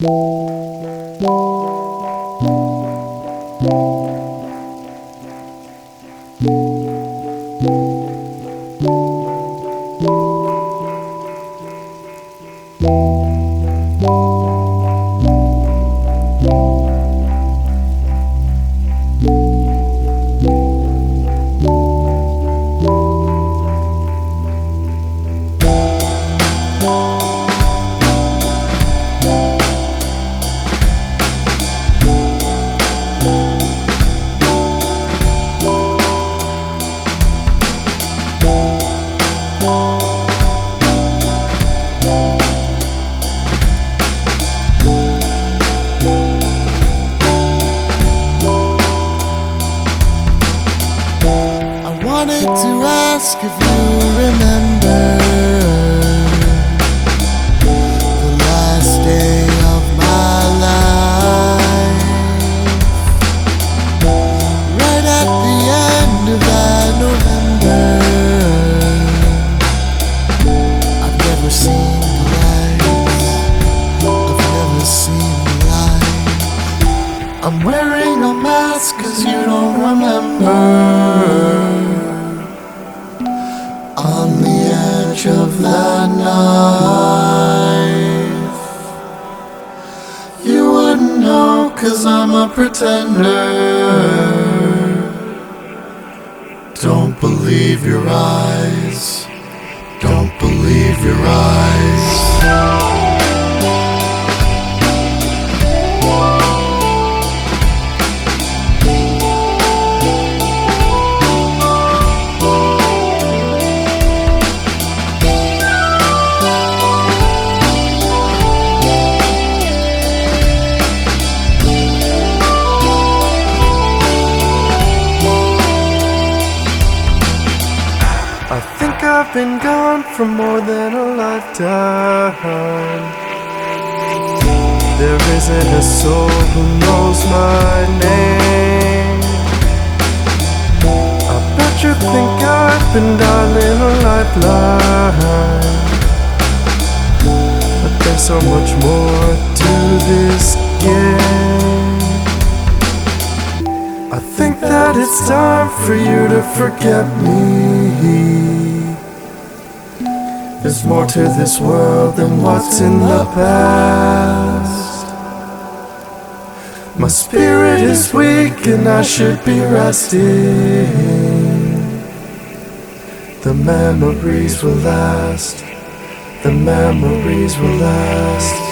Wanted to ask if you remember the last day of my life, right at the end of that November. I've never seen the lights, I've never seen the light. I'm wearing a mask 'cause you don't remember. On the edge of the knife, you wouldn't know 'cause I'm a pretender. Don't believe your eyes, don't believe your eyes. I think I've been gone for more than a lifetime. There isn't a soul who knows my name. I bet you think I've been dialing a lifeline, but there's so much more to this game. I think that it's time for you to forget me. There's more to this world than what's in the past. My spirit is weak and I should be resting. The memories will last, the memories will last.